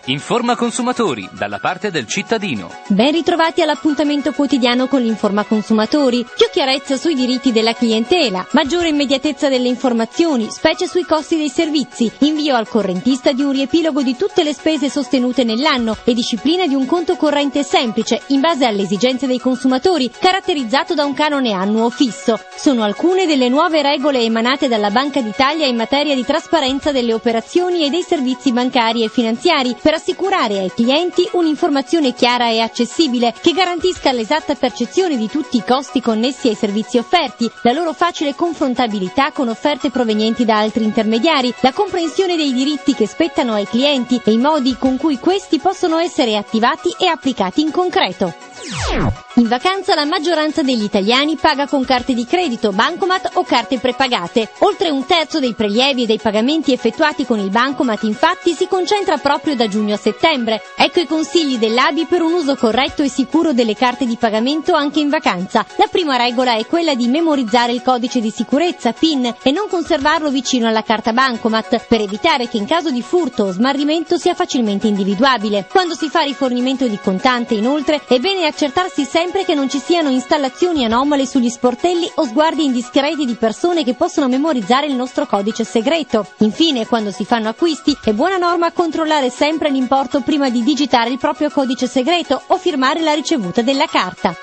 Informa Consumatori, dalla parte del cittadino. Ben ritrovati all'appuntamento quotidiano con l'Informa Consumatori. Più chiarezza sui diritti della clientela, maggiore immediatezza delle informazioni, specie sui costi dei servizi, invio al correntista di un riepilogo di tutte le spese sostenute nell'anno e disciplina di un conto corrente semplice, in base alle esigenze dei consumatori, caratterizzato da un canone annuo fisso. Sono alcune delle nuove regole emanate dalla Banca d'Italia in materia di trasparenza delle operazioni e dei servizi bancari e finanziari, per assicurare ai clienti un'informazione chiara e accessibile che garantisca l'esatta percezione di tutti i costi connessi ai servizi offerti, la loro facile confrontabilità con offerte provenienti da altri intermediari, la comprensione dei diritti che spettano ai clienti e i modi con cui questi possono essere attivati e applicati in concreto. In vacanza la maggioranza degli italiani paga con carte di credito, bancomat o carte prepagate. Oltre un terzo dei prelievi e dei pagamenti effettuati con il bancomat infatti si concentra proprio da giugno a settembre. Ecco i consigli dell'ABI per un uso corretto e sicuro delle carte di pagamento anche in vacanza. La prima regola è quella di memorizzare il codice di sicurezza, PIN, e non conservarlo vicino alla carta bancomat, per evitare che in caso di furto o smarrimento sia facilmente individuabile. Quando si fa rifornimento di contante, inoltre, è bene accertarsi sempre che non ci siano installazioni anomale sugli sportelli o sguardi indiscreti di persone che possono memorizzare il nostro codice segreto. Infine, quando si fanno acquisti, è buona norma controllare sempre l'importo prima di digitare il proprio codice segreto o firmare la ricevuta della carta.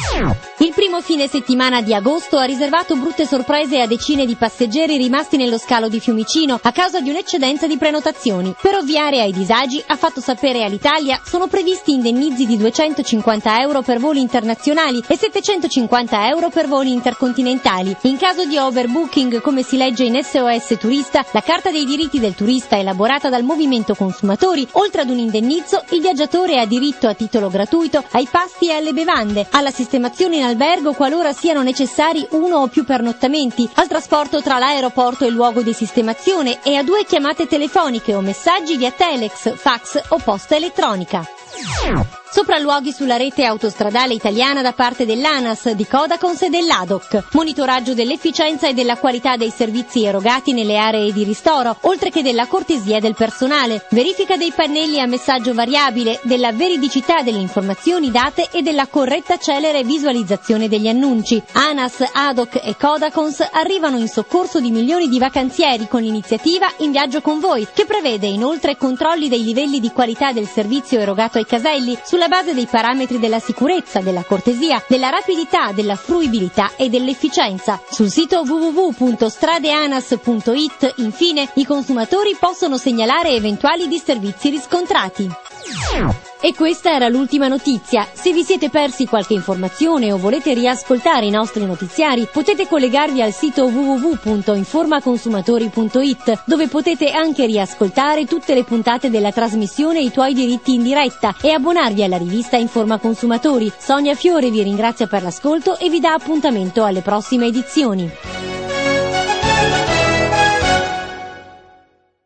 Il primo fine settimana di agosto ha riservato brutte sorprese a decine di passeggeri rimasti nello scalo di Fiumicino a causa di un'eccedenza di prenotazioni. Per ovviare ai disagi, ha fatto sapere all'Italia, sono previsti indennizzi di 250 euro per voli internazionali e 750 euro per voli intercontinentali. In caso di overbooking, come si legge in SOS Turista, la carta dei diritti del turista elaborata dal Movimento Consumatori, oltre ad un indennizzo, il viaggiatore ha diritto a titolo gratuito ai pasti e alle bevande, alla sistemazione in albergo qualora siano necessari uno o più pernottamenti, al trasporto tra l'aeroporto e il luogo di sistemazione e a 2 chiamate telefoniche o messaggi via telex, fax o posta elettronica. Sopralluoghi sulla rete autostradale italiana da parte dell'ANAS, di Codacons e dell'ADOC. Monitoraggio dell'efficienza e della qualità dei servizi erogati nelle aree di ristoro, oltre che della cortesia del personale. Verifica dei pannelli a messaggio variabile, della veridicità delle informazioni date e della corretta celere visualizzazione degli annunci. ANAS, ADOC e Codacons arrivano in soccorso di milioni di vacanzieri con l'iniziativa In Viaggio con Voi, che prevede inoltre controlli dei livelli di qualità del servizio erogato ai caselli, sulla base dei parametri della sicurezza, della cortesia, della rapidità, della fruibilità e dell'efficienza. Sul sito www.stradeanas.it, infine, i consumatori possono segnalare eventuali disservizi riscontrati. E questa era l'ultima notizia. Se vi siete persi qualche informazione o volete riascoltare i nostri notiziari, potete collegarvi al sito www.informaconsumatori.it, dove potete anche riascoltare tutte le puntate della trasmissione I tuoi diritti in diretta e abbonarvi alla rivista Informa Consumatori. Sonia Fiore vi ringrazia per l'ascolto e vi dà appuntamento alle prossime edizioni.